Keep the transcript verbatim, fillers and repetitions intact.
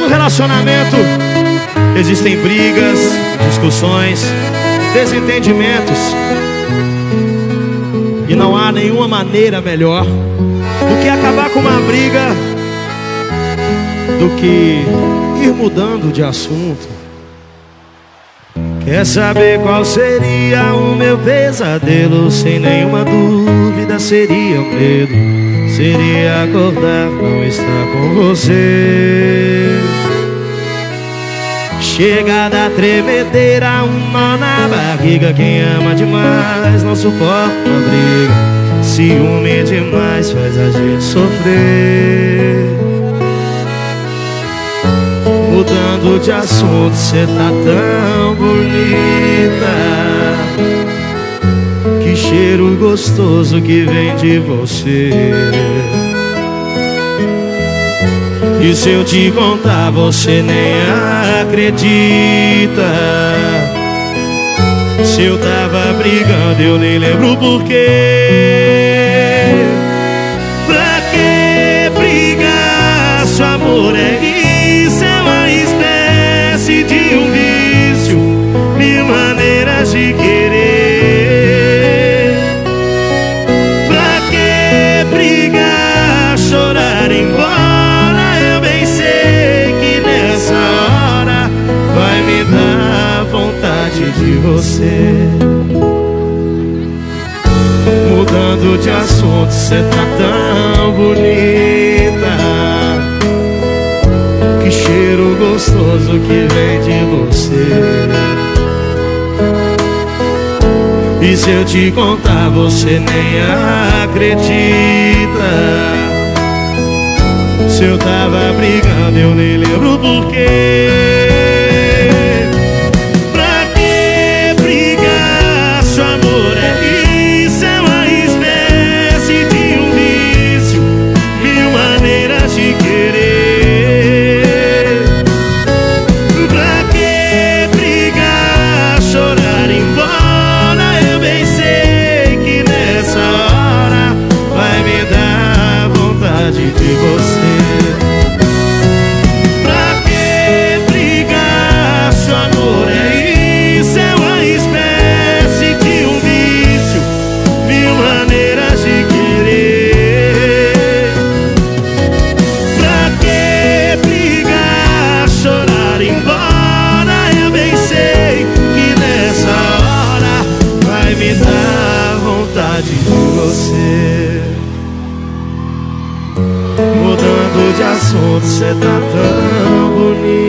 relacionamento existem brigas, discussões, desentendimentos, e não há nenhuma maneira melhor do que acabar com uma briga, do que ir mudando de assunto. Quer saber qual seria o meu pesadelo? Sem nenhuma dúvida seria o medo. Seria acordar, não estar com você. Chega da tremedeira, um nó na barriga. Quem ama demais não suporta uma briga. Ciúme demais faz a gente sofrer. Mudando de assunto, cê tá tão bonita. Que cheiro gostoso que vem de você. E se eu te contar, você nem acredita. Se eu tava brigando, eu nem lembro porquê. Pra que brigar? Seu amor é isso, é uma espécie de um vício, mil maneiras de querer. Pra que brigar, chorar embora? Eu bem sei que nessa hora vai me dar vontade de você. Mudando de assunto, cê tá tão bonita. Que cheiro gostoso que vem de você. E se eu te contar, você nem acredita. Se eu tava brigando, eu nem lembro porquê. Pra que brigar? Seu amor é isso, é uma espécie de um vício, mil maneiras de querer. Pra que brigar, chorar embora? Eu bem sei que nessa hora vai me dar vontade de você. De você. Mudando de assunto, cê tá tão bonito.